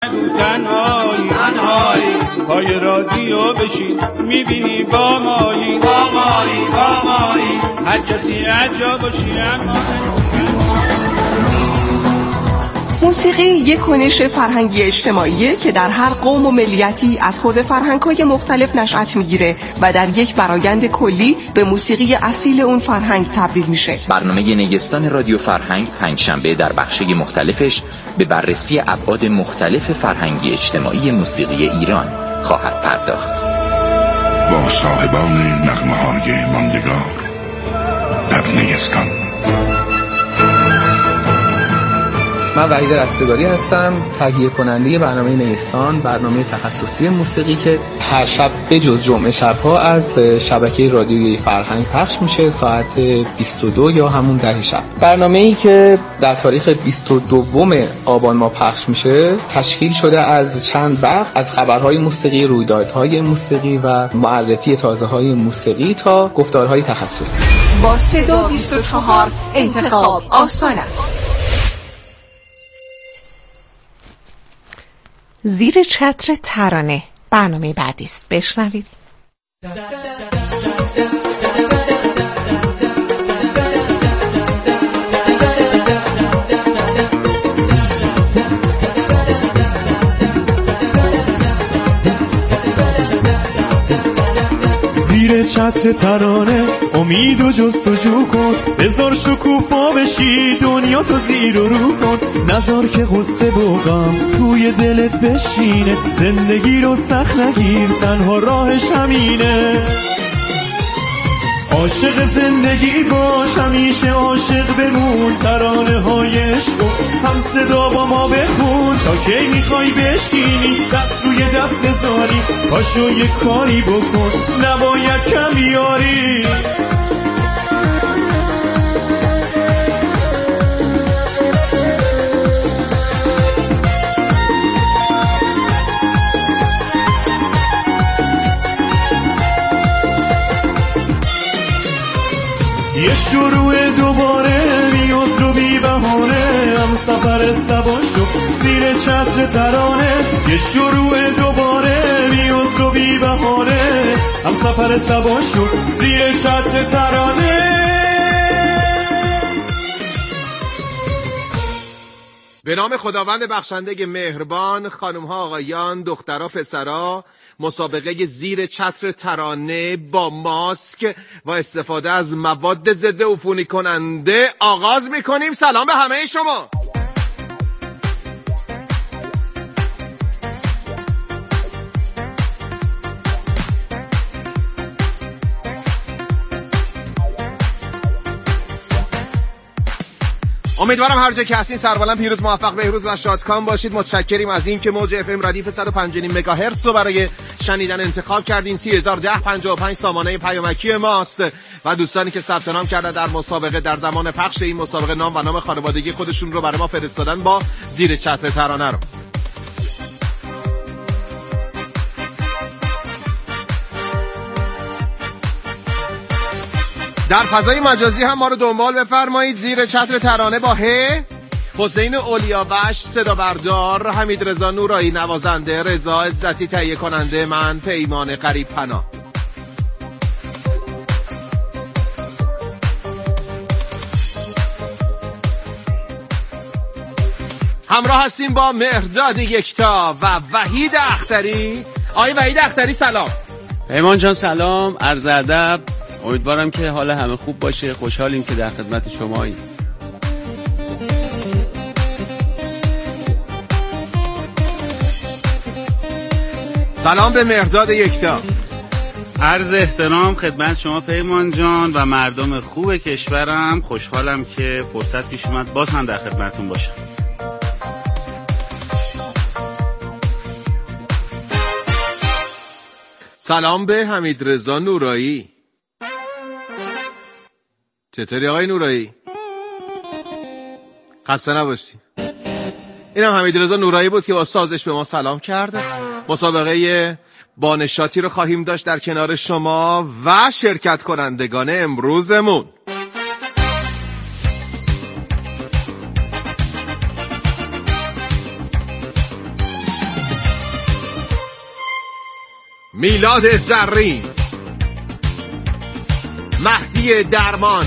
نگو تنهایی پای رادیو بشین میبینی با مایی هر کسی عجا باشی اما موسیقی یک کنش فرهنگی اجتماعیه که در هر قوم و ملیتی از خود فرهنگ‌های مختلف نشأت میگیره و در یک فرآیند کلی به موسیقی اصیل اون فرهنگ تبدیل میشه. برنامه نگهستان رادیو فرهنگ پنجشنبه در بخش‌های مختلفش به بررسی ابعاد مختلف فرهنگی اجتماعی موسیقی ایران خواهد پرداخت. با صاحبان نغمه‌های ماندگار در نگهستان. من وحید رستگاری هستم، تهیه کننده برنامه نگهستان، برنامه تخصصی موسیقی که هر شب به جز جمعه شب‌ها از شبکه رادیویی فرهنگ پخش میشه ساعت 22 یا همون 10 شب. برنامه‌ای که در تاریخ 22 آبان ماه پخش میشه تشکیل شده از چند بخش از خبرهای موسیقی، رویدادهای موسیقی و معرفی تازه‌های موسیقی تا گفتارهای تخصصی. با صدا 24 انتخاب آسان است. زیر چتر ترانه برنامه بعدی است. بشنوید. زیر چتر ترانه امید و جستجو کن، بذار شکوفا بشی دنیا تو زیر و رو کن، نذار که غصه و غم توی دلت بشینه، زندگی رو سخت نگیر تنها راهش همینه. عاشق زندگی باش همیشه عاشق بمون، ترانه های عشق هم صدا با ما بخون، تا کی میخوای بشینی دست روی دست بذاری، پاشو یه کاری بکن نباید کم بیاری. یه شروع دوباره نیاز رو بی بهانه، هم سفر سبا شد زیر چتر ترانه. یه شروع دوباره نیاز رو بی بهانه، هم سفر سبا شد زیر چتر ترانه. به نام خداوند بخشنده مهربان، خانم ها آقایان، دخترها پسرها، مسابقه زیر چتر ترانه با ماسک و استفاده از مواد ضد عفونی کننده آغاز میکنیم. سلام به همه شما. امیدوارم هر جا که هستین سربلند، پیروز، موفق، بهروز و شادکام باشید. متشکریم از این که موج اف ام ردیف 105.5 مگاهرتز رو برای شنیدن انتخاب کردین. 301055 سامانه پیامکی ماست و دوستانی که ثبت نام کردن در مسابقه در زمان پخش این مسابقه نام و نام خانوادگی خودشون رو برای ما فرستادن با زیر چتر ترانه رو. در فضای مجازی هم ما رو دنبال بفرمایید. زیر چتر ترانه با حسین اولیاوش صدا بردار، حمید رضا نورایی نوازنده، رضا عزتی تهیه کننده، من پیمان قریب پناه. همراه هستیم با مهرداد یکتا و وحید اختری. آقای وحید اختری سلام. پیمان جان سلام، عرض ادب. امیدوارم که حال همه خوب باشه. خوشحالیم که در خدمت شماییم. سلام به مهرداد یکتا. عرض احترام خدمت شما پیمان جان و مردم خوب کشورم. خوشحالم که فرصت پیش اومد باز هم در خدمتون باشم. سلام به حمید رضا نورایی. چطوری آقای نورایی؟ خسته نباشی. اینم حمید رضا نورایی بود که با سازش به ما سلام کرده. مسابقه بانشاتی رو خواهیم داشت در کنار شما و شرکت کنندگان امروزمون. میلاد زرین، مهدی درمان.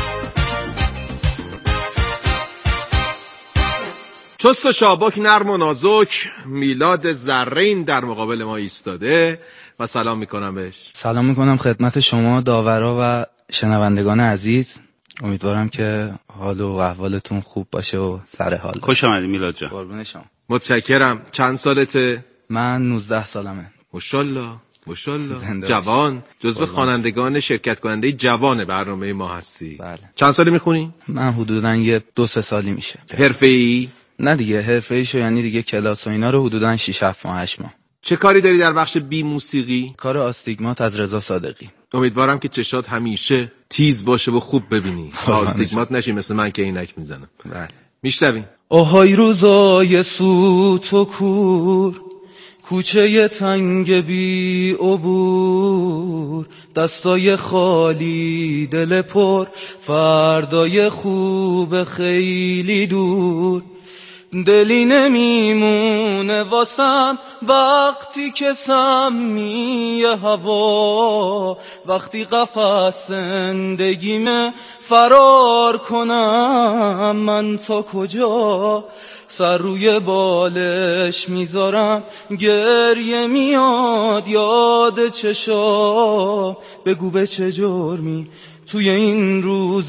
چست و چابک، نرم و نازک، میلاد زرین در مقابل ما ایستاده و سلام میکنم بهش. سلام میکنم خدمت شما داورا و شنوندگان عزیز. امیدوارم که حال و احوالتون خوب باشه و سر حال. خوش آمدی میلاد جان. قربون شما. متشکرم. چند سالته؟ من 19 سالمه. ماشاءالله ماشاءالله. جوان. جزو خوانندگان شرکت کننده جوان برنامه ما هستی. بله. چند سالی میخونی؟ من حدوداً 2-3 سالی میشه. حرفه‌ای؟ نه دیگه حرفه‌ایشو یعنی دیگه کلاس و اینا رو حدوداً 6-7 ماه 8 ماه. چه کاری داری در بخش بی موسیقی؟ کار آستیگمات از رضا صادقی. امیدوارم که چشات همیشه تیز باشه و خوب ببینی. آستیگمات نشی مثل من که عینک میزنم. بله. میشنویم. آهای روزای سوت و کور، کوچه تنگ بی عبور، دستای خالی دل پر، فردای خوب خیلی دور. دلی نمیمونه واسم وقتی که سمی هوا، وقتی قفس زندگیمه فرار کنم من تا کجا. سر روی بالش میذارم گریه میاد یاد چشام، بگو به چه جرمی توی این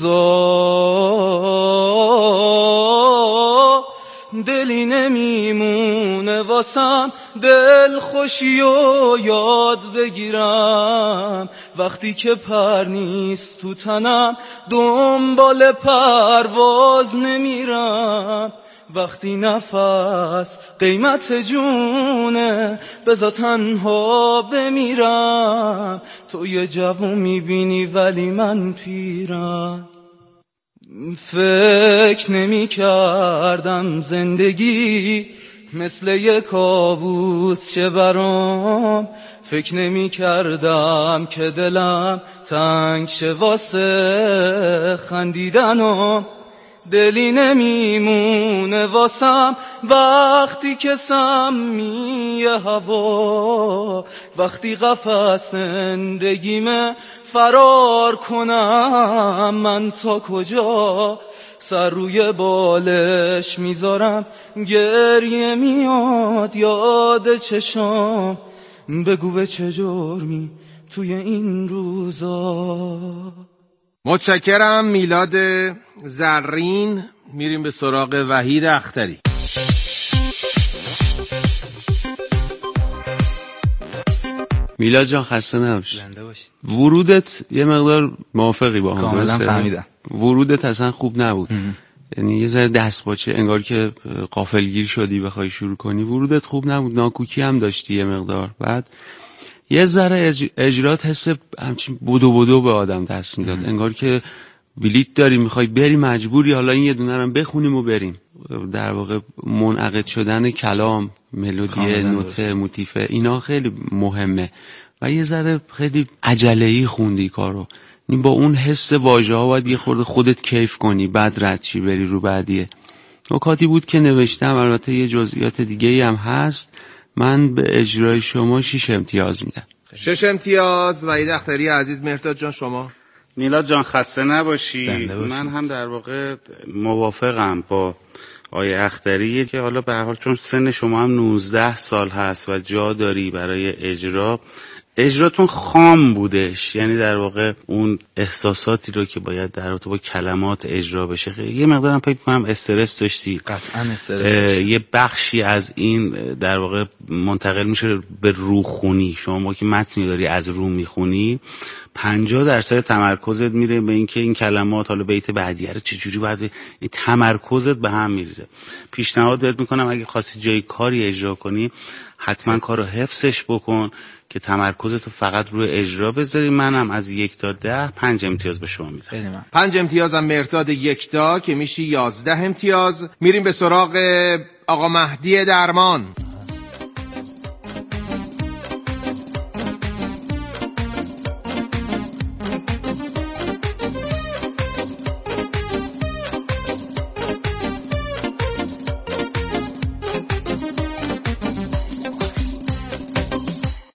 روزا دلی نمیمونه واسم دل خوشی و یاد بگیرم، وقتی که پر نیست تو تنم دنبال پرواز نمیرم، وقتی نفس قیمت جونه بذار تنها بمیرم. تو یه جوون میبینی ولی من پیرم. فکر نمی کردم زندگی مثل یک کابوس چه برام، فکر نمی کردم که دلم تنگ شه واسه خندیدنم. دلی نمیمونه واسم وقتی که سمی هوا، وقتی قفس زندگیمه فرار کنم من تا کجا. سر روی بالش میذارم گریه میاد یاد چشام، بگو به چه جرمی توی این روزا. متشکرم میلاد زرین. میریم به سراغ وحید اختری. میلاد جان خسته نباشی. ورودت یه مقدار موافقی با هم؟ کاملا فهمیدم. ورودت اصلا خوب نبود. یعنی یه ذره دستپاچه، انگار که غافلگیر شدی بخوای شروع کنی. ورودت خوب نبود، ناکوکی هم داشتی یه مقدار. بعد یه ذره اجرات حس همچین بدو به آدم دست میداد، انگار که بلیت داری میخوای بری مجبوری حالا این یه دونه رو بخونیم و بریم. در واقع منعقد شدن کلام، ملودی، نوته، موتیفه، اینا خیلی مهمه و یه ذره خیلی عجله‌ای خوندی کارو. این با اون حس واژه‌ها باید یه خورده خودت کیف کنی بعد رد چی بری رو بعدیه. نکاتی بود که نوشتم، البته یه جزئیات دیگه‌ای هم هست. من به اجرای شما 6 امتیاز میدم. 6 امتیاز. وحید اختری عزیز. مهرداد جان شما؟ میلاد جان خسته نباشی. من هم در واقع موافقم با آیه اختری که حالا به هر حال چون سن شما هم 19 سال هست و جا داری برای اجراتون خام بودش، یعنی در واقع اون احساساتی رو که باید در رابطه با کلمات اجرا بشه یه مقدارم فکر کنم استرس داشتی. قطعا استرس داشتی. یه بخشی از این در واقع منتقل میشه به روخونی. شما که متنی داری از رو میخونی 50% تمرکزت میره به اینکه این کلمات حالا بیت بعدیه رو چجوری باید تمرکزت به هم میریزه. پیشنهاد بهت میکنم اگه خواستی جای کاری اجرا کنی حتما کارو حفظش بکن که تمرکزتو فقط روی اجرا بذاری. منم از 1 تا 10 5 امتیاز به شما میدم. 5 امتیازم مهرداد 1 تا که میشه 11 امتیاز. میریم به سراغ آقا مهدی درمان.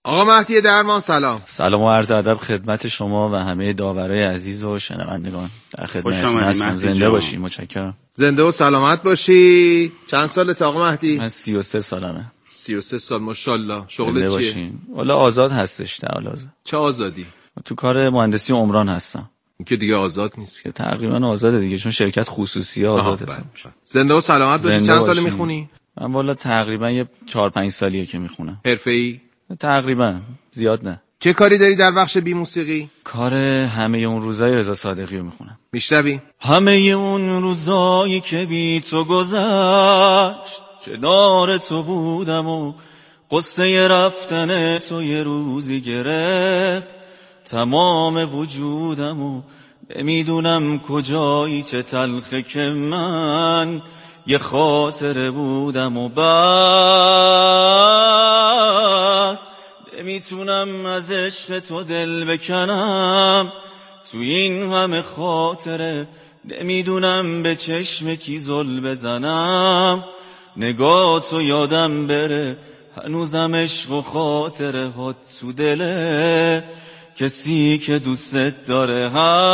آقا مهدی درمان سلام. سلام و عرض ادب خدمت شما و همه داورای عزیز و شنوندگان. در خدمتتون هستم. زنده باشی. متشکرم. زنده و سلامت باشی. چند سالت آقا مهدی؟ من 33 سالمه. 33 سال ماشاءالله. شغلت چیه؟ والا آزاد هستش در حال حاضر. چه آزادی؟ تو کار مهندسی عمران هستم. این که دیگه آزاد نیست که. تقریبا آزاده دیگه چون شرکت خصوصی آزاد هستم. زنده و سلامت باشی. چند سال میخونی؟ من والا تقریبا یه 4-5 سالیه که میخونم. حرفه‌ای؟ تقریبا زیاد نه. چه کاری داری در بخش بی موسیقی؟ کار همه اون روزای رضا صادقی رو میخونم. میشنوی؟ همه اون روزایی که بی تو گذشت، کنار تو بودم و قصه رفتن تو یه روزی گرفت تمام وجودم و نمیدونم کجایی چه تلخه که من یه خاطره بودم و بس نمیتونم از عشق تو دل بکنم تو این همه خاطره نمیدونم به چشم کی زل بزنم نگاه تو یادم بره هنوزم عشق و خاطره هات تو دله کسی که دوست داره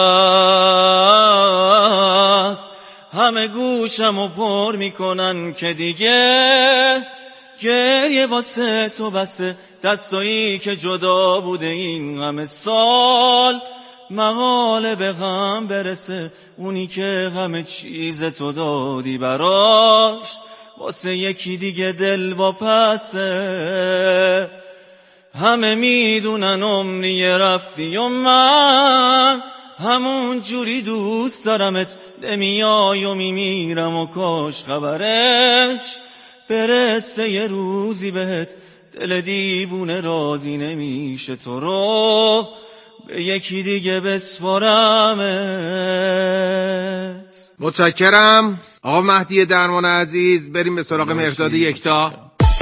هست همه گوشم و پر میکنن که دیگه گریه واسه تو بسه دستایی که جدا بوده این همه سال محاله به غم برسه اونی که همه چیز تو دادی براش واسه یکی دیگه دل واپسه همه میدونن عمری رفتی و من همون جوری دوست دارمت نمیای و میمیرم و کاش خبرش برسه یه روزی بهت دل دیوونه راضی نمیشه تو رو به یکی دیگه بسپارمت. متشکرم آقا مهدی درمان عزیز. بریم به سراغ مهرداد یکتا.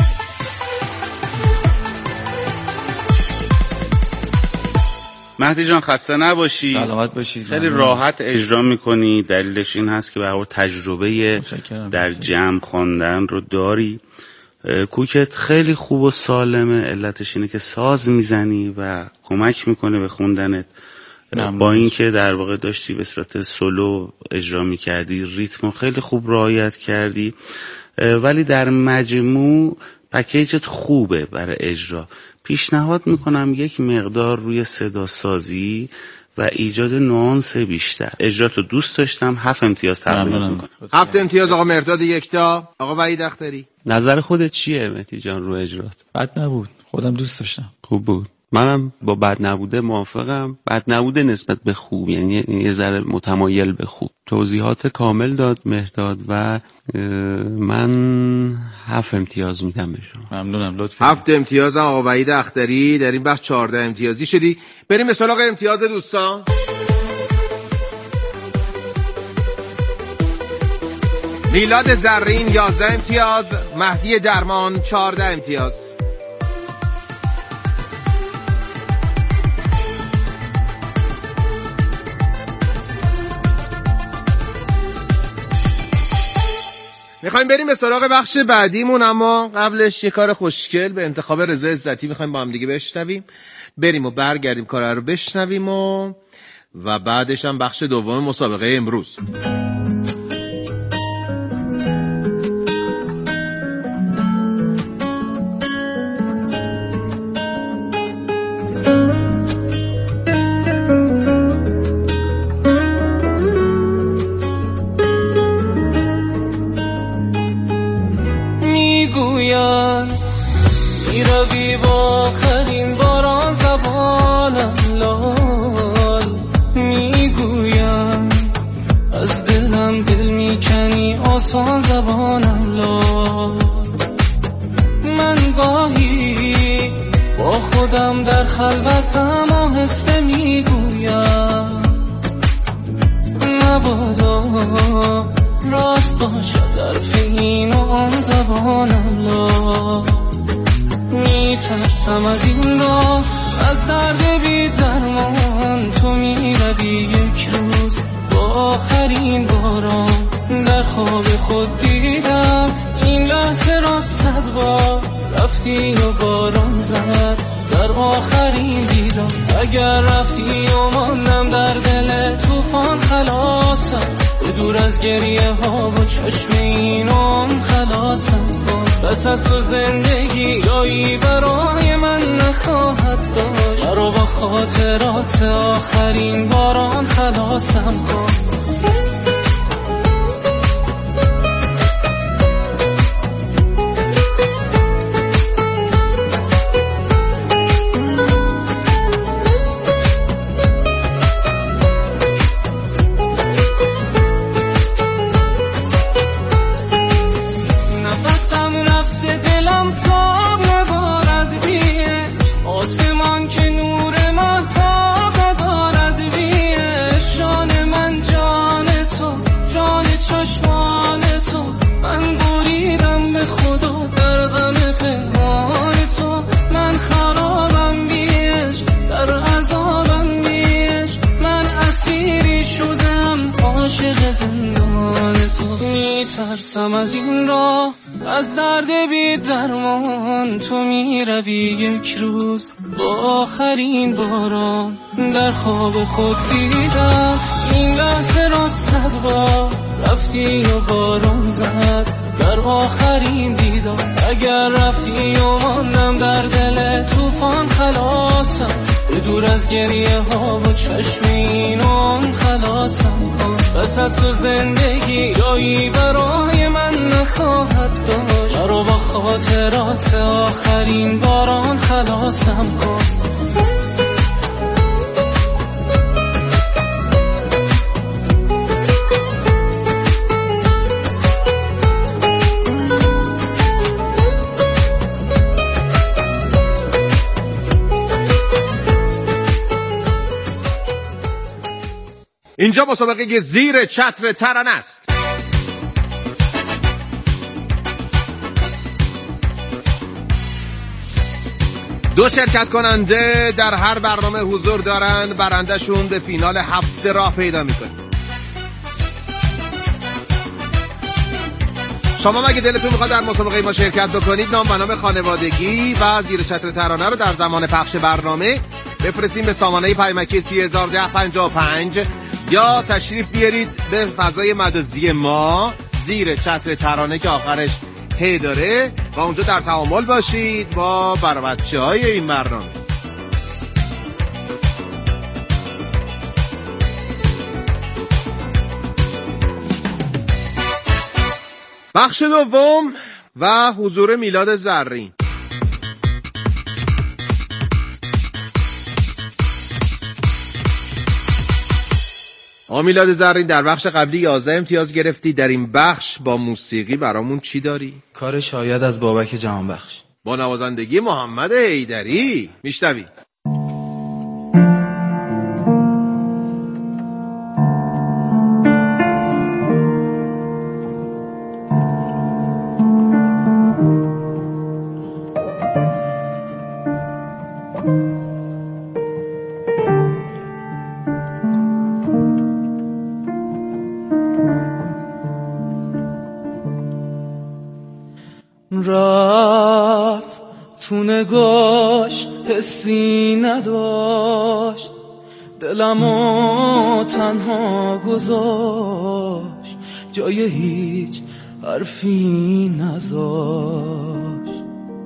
مهدی جان خسته نباشی. سلامت باشید. خیلی راحت اجرا میکنی. دلیلش این هست که به هر حال تجربه در جمع خواندن رو داری. کوکت خیلی خوب و سالمه. علتش اینه که ساز میزنی و کمک میکنه به خوندنت. با اینکه در واقع داشتی به صورت سولو اجرا میکردی ریتم خیلی خوب رعایت کردی ولی در مجموع پکیجت خوبه برای اجرا. پیشنهاد میکنم یک مقدار روی صدا سازی و ایجاد نوانس بیشتر. اجراتو دوست داشتم. 7 امتیاز تقدیم میکنم. 7 امتیاز آقا مهرداد یکتا. آقا وحید اختری نظر خودت چیه مهدی جان رو اجرات؟ بد نبود. خودم دوست داشتم. خوب بود. منم با بد نبوده موافقم. بد نبوده نسبت به خوب، یعنی یه ذره متمایل به خوب. توضیحات کامل داد مهرداد و من 7 امتیاز میدم به شما. ممنونم لطفی. 7 امتیاز آقا وحید اختری. در این بخش 14 امتیازی شدی. بریم به سراغ امتیاز دوستان. میلاد زرین 11 امتیاز، مهدی درمان 14 امتیاز. میخوایم بریم به سراغ بخش بعدیمون، اما قبلش یه کار خوشگل به انتخاب رضا عزتی میخوایم با هم دیگه بشنویم. بریم و برگردیم کار رو بشنویم و بعدش هم بخش دوم مسابقه امروز. میروی با آخرین باران زبانم لال میگویم از دلم دل میکنی آسان زبانم لال من گاهی با خودم در خلوتم آهسته میگویم نبادا راست باشد حرف این و آن زبانم لال میترسم از این راه، از درد بی درمان تو میروی یک روز با آخرین باران در خواب خود دیدم این لحظه را 100 بار رفتی و باران زد در در آخرین دیدار. اگر رفتی و ماندم در دل طوفان خلاصم، به دور از گریه ها و چشم اینام خلاصم. بس از تو زندگی جایی برای من نخواهد داشت، برا با خاطرات آخرین باران خلاصم کن. میترسم از این راه، از درد بی درمان. تو میروی یک روز با آخرین باران. در خواب خود دیدم این لحظه را 100 بار، رفتی و باران زد در آخرین دیدار. اگر رفتی و ماندم در دل طوفان خلاصم، به دور از گریه ها و چشم اینام خلاصم کن. بس از تو زندگی جایی برای من نخواهد داشت، برا با خاطرات آخرین باران خلاصم کن. اینجا مسابقه زیر چتر ترانه است. دو شرکت کننده در هر برنامه حضور دارن، برندشون به فینال هفته راه پیدا میکنه. شما مگه دلتون میخواد در مسابقه ما شرکت بکنید، نام و نام خانوادگی و زیر چتر ترانه رو در زمان پخش برنامه بفرستین به سامانه پیامکی 301055 یا تشریف بیارید به فضای مجازی ما زیر چتر ترانه که آخرش ه داره و اونجا در تعامل باشید با بچه‌های این برنامه. بخش دوم و حضور میلاد زرین. میلاد زرین، در بخش قبلی 11 امتیاز گرفتی، در این بخش با موسیقی برامون چی داری؟ کار شاید از بابک جهانبخش با نوازندگی محمد حیدری. میشنوی رفت تو نگاش حسی نداشت، دلمو تنها گذاشت، جای هیچ حرفی نذاشت.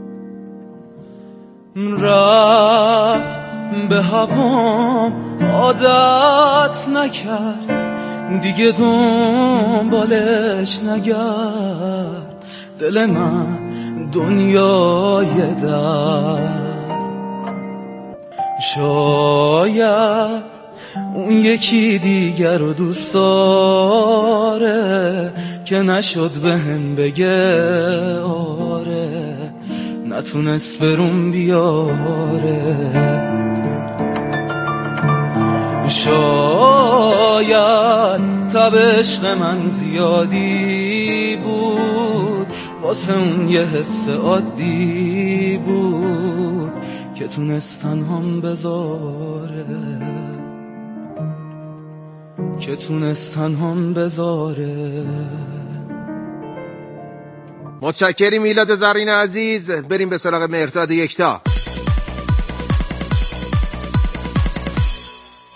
رفت به هوام عادت نکرد، دیگه دنبالش نگرد. دل من دنیای در، شاید اون یکی دیگر رو دوست داره که نشد بهم بگه آره، نتونست برون بیاره. شاید تب عشق من زیادی بود، واسه اون یه حس عادی بود که تونست تنهام بذاره، که تونست تنهام بذاره. متشکریم میلاد زرین عزیز. بریم به سراغ مهرداد یکتا.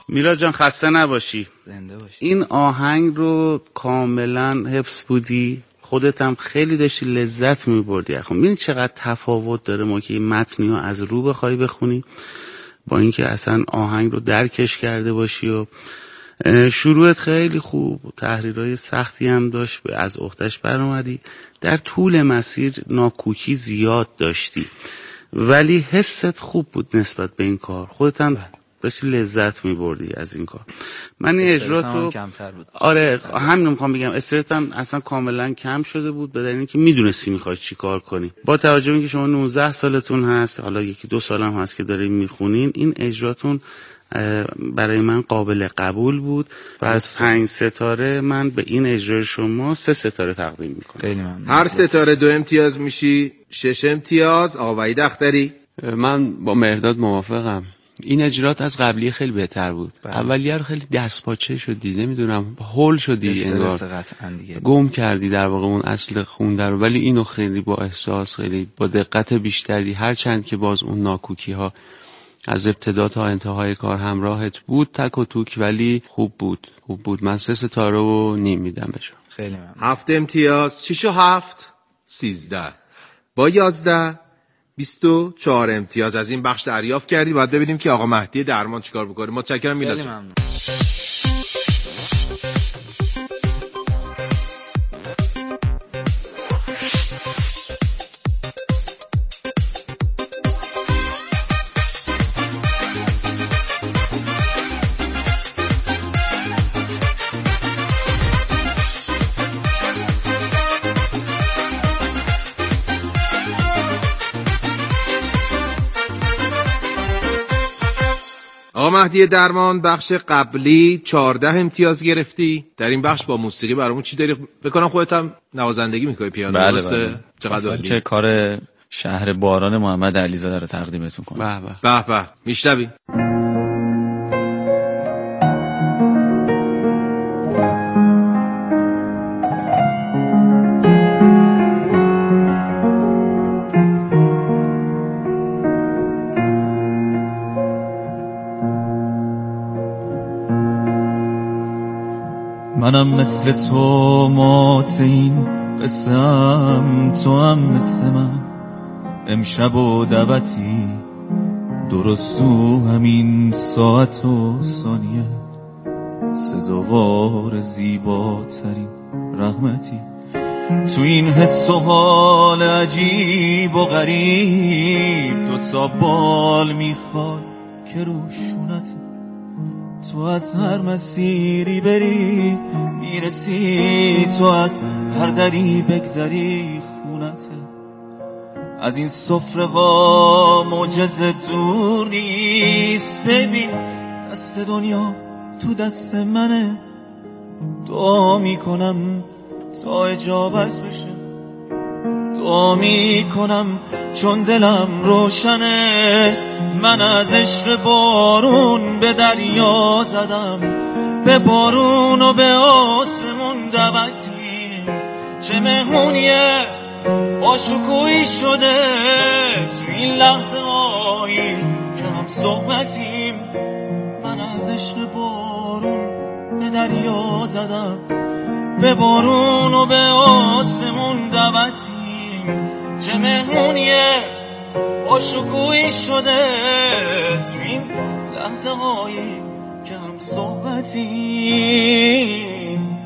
میلاد جان خسته نباشی. زنده باشی. این آهنگ رو کاملا حفظ بودی، خودت هم خیلی داشتی لذت میبردی. خب می‌بینی چقدر تفاوت داره ما که این متنی رو از رو بخوای بخونی با اینکه اصلا آهنگ رو درکش کرده باشی. و شروعت خیلی خوب، تحریرهای سختی هم داشت، از عهده‌اش برآمدی. در طول مسیر ناکوکی زیاد داشتی ولی حست خوب بود نسبت به این کار، خودت هم داشتی لذت میبردی از این کار. من این اجراتو آره همین میخوام بگم، استرسم اصلا کاملا کم شده بود به دلیل اینکه میدونستی میخوای چی کار کنی. با توجه به اینکه شما 19 سالتون هست، حالا 1-2 سالم هست که دارین میخونین، این اجراتون برای من قابل قبول بود و از 5 ستاره من به این اجرای شما 3 ستاره تقدیم میکنم. خیلی ممنون. هر ستاره 2 امتیاز میشی، 6 امتیاز. آقا وحید اختری. من با مهرداد موافقم. این اجرات از قبلی خیلی بهتر بود. اولیه رو خیلی دستپاچه شدی، نمیدونم هول شدی، انگار گم کردی در واقع اون اصل خونده رو، ولی اینو خیلی با احساس، خیلی با دقت بیشتری، هرچند که باز اون ناکوکی ها از ابتدا تا انتهای کار همراهت بود تک و توک، ولی خوب بود. من 3 ستاره و نیم میدم بهش. خیلی ممنون. 7 امتیاز. 6 و 7 13. با 11 24 امتیاز از این بخش دریافت کردی. باید ببینیم که آقا مهدی درمان چیکار بکنه. متشکرم میلاد. خیلی ممنون. آقا مهدی درمان بخش قبلی 14 امتیاز گرفتی. در این بخش با موسیقی برامون چی داری؟ بکنم خودت هم نوازندگی میکنی پیانو. بله. چقدر عالی که کار شهر باران محمد علیزاده رو تقدیمتون کنم. به میشنوی. منم مثل تو مات این قسم، تو هم مثل من امشب و دعوتی، درست تو همین ساعت و ثانیه، سزاوار زیباترین رحمتی. تو این حس و حال عجیب و غریب، 2 بال میخوای که روشونتی، تو از هر مسیری بری میرسی، تو از هر دری بگذری خونته. از این سفره ها معجزه دور نیست، ببین دست دنیا تو دست منه. دعا میکنم تا اجابت بشه، دعا میکنم چون دلم روشنه. من از عشق بارون به دریا زدم، به بارون و به آسمون دعوتی. چه مهمونیه آشکویی شده تو این لحظه هایی که هم صحبتیم. من از عشق بارون به دریا زدم، به بارون و به آسمون دعوتیم. چه مهمونیه آشکویی شده تو این لحظه هایی که هم صحبتیم.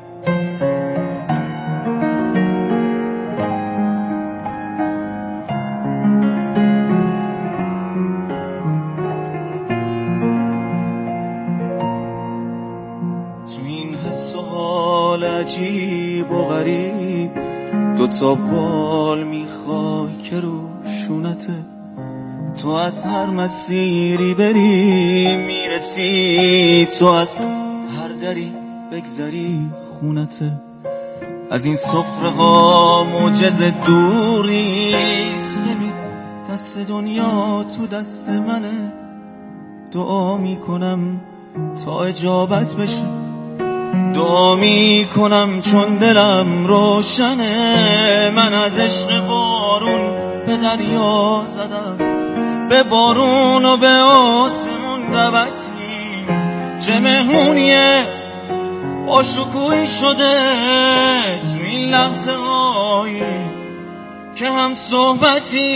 تو این حس و حال عجیب و غریب، 2 بال میخوای که روشونته. تو از هر مسیری بری میرسی، تو از هر دری بگذری خونته. از این سفره ها معجزه دور نیست، ببین دست دنیا تو دست منه. دعا میکنم تا اجابت بشه، دعا میکنم چون دلم روشنه. من از عشق بارون به دریا زدم، به بارون و به آسمون دعوتی. چه مهمونیه با شکوهی شده تو این لحظه هایی که هم صحبتی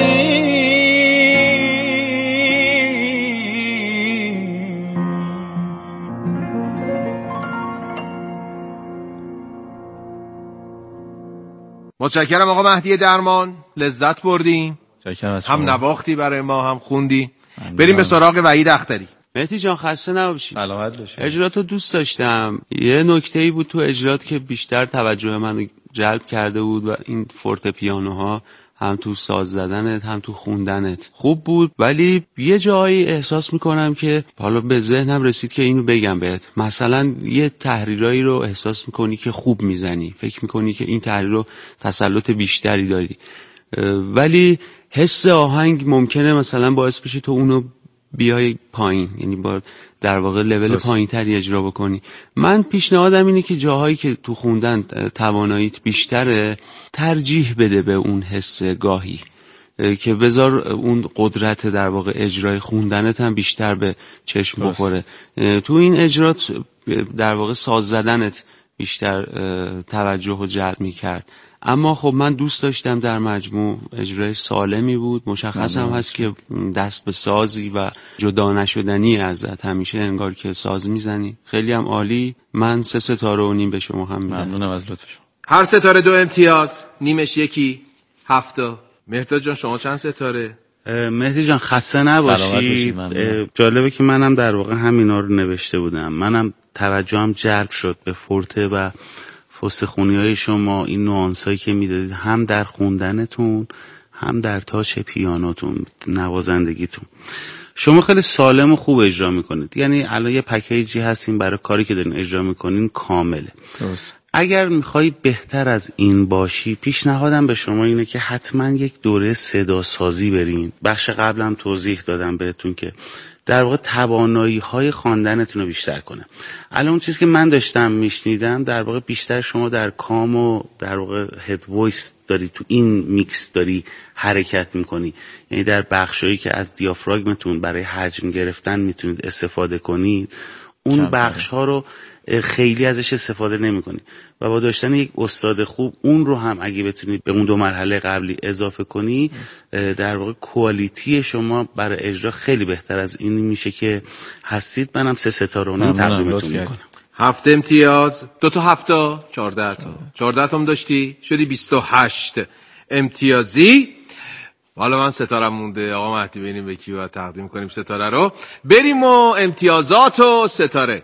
متشکرم آقا مهدی درمان، لذت بردیم، هم نواختی برای ما هم خوندی. بریم به سراغ وحید اختری. مهدی جان خسته نباشی، سلامت باشی. اجراتو دوست داشتم. یه نکته‌ای بود تو اجرات که بیشتر توجه منو جلب کرده بود و این فورتپیانوها، هم تو ساز زدنت هم تو خوندنت خوب بود، ولی یه جایی احساس میکنم که حالا به ذهنم رسید که اینو بگم بهت. مثلا یه تحریرایی رو احساس میکنی که خوب میزنی، فکر میکنی که این تحریر رو تسلط بیشتری داری، ولی حس آهنگ ممکنه مثلا باعث بشه تو اونو بیای پایین، یعنی با در واقع لول پایین‌تری اجرا بکنی. من پیشنهادم اینه که جاهایی که تو خوندن تواناییت بیشتره ترجیح بده به اون حس گاهی، که بذار اون قدرت در واقع اجرای خوندنت هم بیشتر به چشم بخوره. تو این اجرات در واقع ساز زدنت بیشتر توجه رو جلب می‌کرد، اما خب من دوست داشتم در مجموع اجرای سالمی بود. مشخص هم هست که دست به سازی و جدا نشدنی ازت، همیشه انگار که ساز میزنی. خیلی هم عالی. من 3 ستاره و نیم به شما هم میدم. ممنونم از لطف شما. هر ستاره 2 امتیاز، نیمش 1 7. مهداد جان شما چند ستاره؟ مهدی جان خسته نباشی. جالبه که منم در واقع همینا رو نوشته بودم. منم توجهم جلب شد به فورته و فستخونی‌های شما، این نوانسایی که میدادید هم در خوندنتون هم در تاچ پیانوتون، نوازندگیتون. شما خیلی سالم و خوب اجرا میکنید، یعنی الان یه پکیجی هستین برای کاری که دارین اجرا میکنین کامله. اگر میخوای بهتر از این باشی، پیشنهادم به شما اینه که حتما یک دوره صدا سازی برین. بخش قبلم توضیح دادم بهتون که در واقع توانایی‌های خواندنتون رو بیشتر کنه. الان اون چیزی که من داشتم میشنیدم در واقع بیشتر شما در کام و در واقع هد وایس داری، تو این میکس داری حرکت میکنی، یعنی در بخشایی که از دیافراگمتون برای حجم گرفتن میتونید استفاده کنید، اون بخش‌ها رو خیلی ازش استفاده نمی‌کنی و با داشتن یک استاد خوب اون رو هم اگه بتونید به اون 2 مرحله قبلی اضافه کنی، در واقع کوالیتی شما برای اجرا خیلی بهتر از این میشه که هستید. منم 3 ستاره و نیم تقدیمتون میکنم. 7 امتیاز، 2 تا 7 تا 14 تا 14 تا هم داشتی، شدی 28 امتیازی. حالا من ستاره مونده. آقا مهدی ببینیم به کی باید تقدیم کنیم ستاره رو. بریم و امتیازات و ستاره.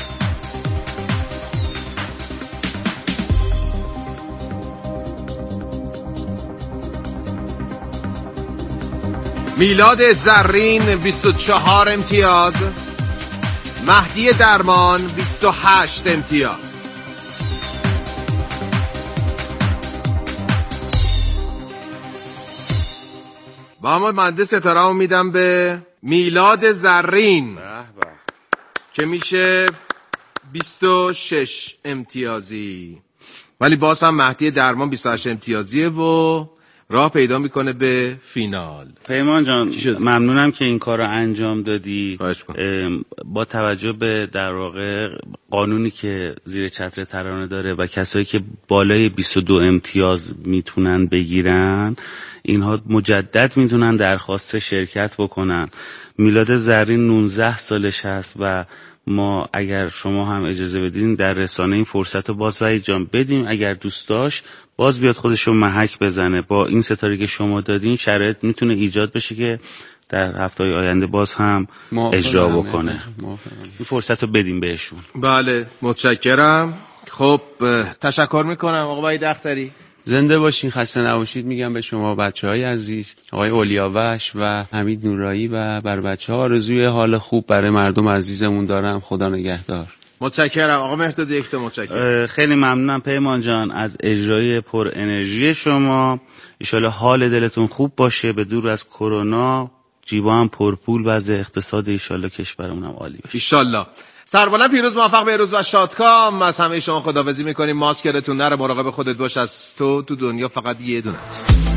میلاد زرین 24 امتیاز، مهدی درمان 28 امتیاز. با ما منده ستاره رو میدم به میلاد زرین که میشه 26 امتیازی، ولی باز هم مهدی درمان 28 امتیازیه و راه پیدا میکنه به فینال. پیمان جان ممنونم که این کار رو انجام دادی. با توجه به در واقع قانونی که زیر چتر ترانه داره و کسایی که بالای 22 امتیاز میتونن بگیرن، اینها مجدد میتونن درخواست شرکت بکنن. میلاد زرین 19 سالش هست و ما اگر شما هم اجازه بدین در رسانه این فرصت رو باز وحید جان بدیم، اگر دوست داشت باز بیاد خودشو محک بزنه. با این ستاره که شما دادین شرایط میتونه ایجاد بشه که در هفته‌های آینده باز هم اجرا بکنه. این فرصت رو بدیم بهشون. بله متشکرم. خب تشکر میکنم آقا وحید اختری. زنده باشین، خسته نباشید میگم به شما بچه‌های عزیز، آقای اولیاوش و حمید نورایی و بر بچه‌ها آرزوی حال خوب برای مردم عزیزمون دارم. خدا نگهدار. متشکرم آقا مهداد یک. متشکرم. خیلی ممنونم پیمان جان از اجرای پر انرژی شما. ان شاءالله حال دلتون خوب باشه، به دور از کرونا، جیبا هم پرپول، وضع اقتصاد ان شاءالله کشورمون هم عالی باشه ان شاءالله. سربلند پیروز، موفق، بهروز و شادکام. از همه شما خداحافظی میکنیم. ماسک یادتون نره، مراقب خودت باش، از تو دنیا فقط یه دونه است.